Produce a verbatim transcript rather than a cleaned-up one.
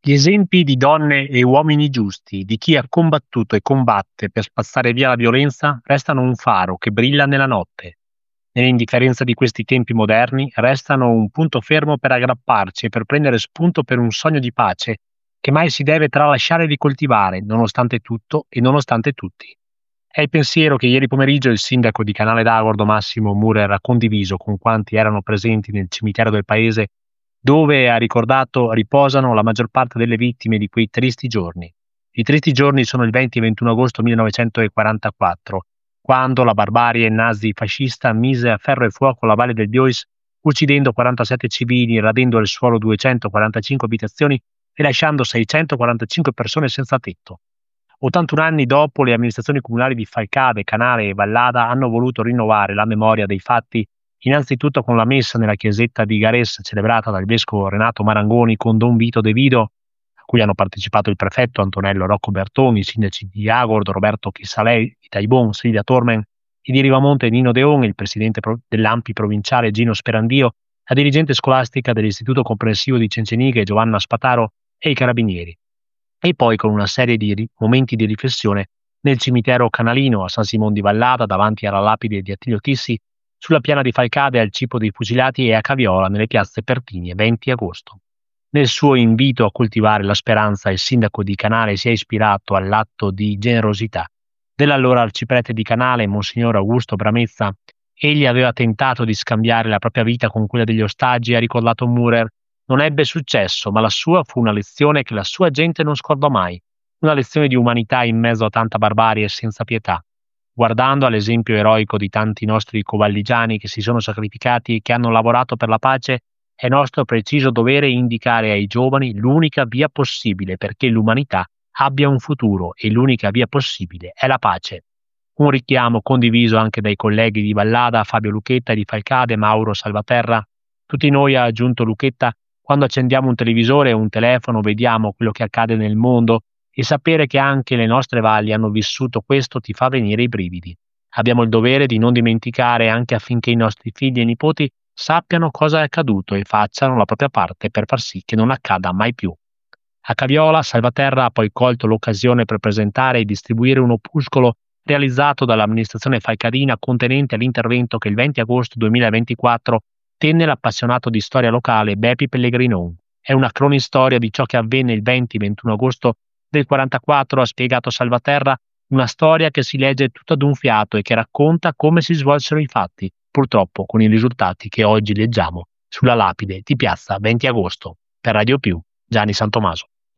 Gli esempi di donne e uomini giusti, di chi ha combattuto e combatte per spazzare via la violenza, restano un faro che brilla nella notte. Nell'indifferenza di questi tempi moderni, restano un punto fermo per aggrapparci e per prendere spunto per un sogno di pace che mai si deve tralasciare di coltivare, nonostante tutto e nonostante tutti. È il pensiero che ieri pomeriggio il sindaco di Canale d'Agordo Massimo Murer ha condiviso con quanti erano presenti nel cimitero del paese, dove, ha ricordato, riposano la maggior parte delle vittime di quei tristi giorni. I tristi giorni sono il venti e ventuno agosto millenovecentoquarantaquattro, quando la barbarie nazi-fascista mise a ferro e fuoco la Valle del Bois, uccidendo quarantasette civili, radendo al suolo duecentoquarantacinque abitazioni e lasciando seicentoquarantacinque persone senza tetto. ottantuno anni dopo, le amministrazioni comunali di Falcave, Canale e Vallada hanno voluto rinnovare la memoria dei fatti, innanzitutto con la messa nella chiesetta di Gares celebrata dal vescovo Renato Marangoni con Don Vito De Vido, a cui hanno partecipato il prefetto Antonello Rocco Bertoni, i sindaci di Agordo Roberto Chissalei, di Taibon Silvia Tormen, e di Rivamonte Nino Deon, il presidente dell'A M P I provinciale Gino Sperandio, la dirigente scolastica dell'Istituto Comprensivo di Cenceniche Giovanna Spataro e i carabinieri. E poi con una serie di ri- momenti di riflessione nel cimitero canalino a San Simon di Vallada, davanti alla lapide di Attilio Tissi, sulla piana di Falcade al Cipo dei Fucilati e a Caviola nelle piazze Pertini venti agosto. Nel suo invito a coltivare la speranza, il sindaco di Canale si è ispirato all'atto di generosità dell'allora arciprete di Canale, Monsignor Augusto Bramezza. Egli aveva tentato di scambiare la propria vita con quella degli ostaggi, ha ricordato Murer. Non ebbe successo, ma la sua fu una lezione che la sua gente non scordò mai, una lezione di umanità in mezzo a tanta barbarie e senza pietà. Guardando all'esempio eroico di tanti nostri covalligiani che si sono sacrificati e che hanno lavorato per la pace, è nostro preciso dovere indicare ai giovani l'unica via possibile perché l'umanità abbia un futuro e l'unica via possibile è la pace. Un richiamo condiviso anche dai colleghi di Vallada, Fabio Lucchetta, di Falcade, Mauro Salvaterra. Tutti noi, ha aggiunto Lucchetta, quando accendiamo un televisore o un telefono vediamo quello che accade nel mondo e sapere che anche le nostre valli hanno vissuto questo ti fa venire i brividi. Abbiamo il dovere di non dimenticare anche affinché i nostri figli e nipoti sappiano cosa è accaduto e facciano la propria parte per far sì che non accada mai più. A Caviola, Salvaterra ha poi colto l'occasione per presentare e distribuire un opuscolo realizzato dall'amministrazione falcadina contenente l'intervento che il venti agosto duemilaventiquattro tenne l'appassionato di storia locale Bepi Pellegrinon. È una cronistoria di ciò che avvenne il venti ventuno agosto del quarantaquattro, ha spiegato Salvaterra, una storia che si legge tutta d'un fiato e che racconta come si svolsero i fatti, purtroppo con i risultati che oggi leggiamo sulla lapide di piazza venti agosto. Per Radio Più, Gianni Santomaso.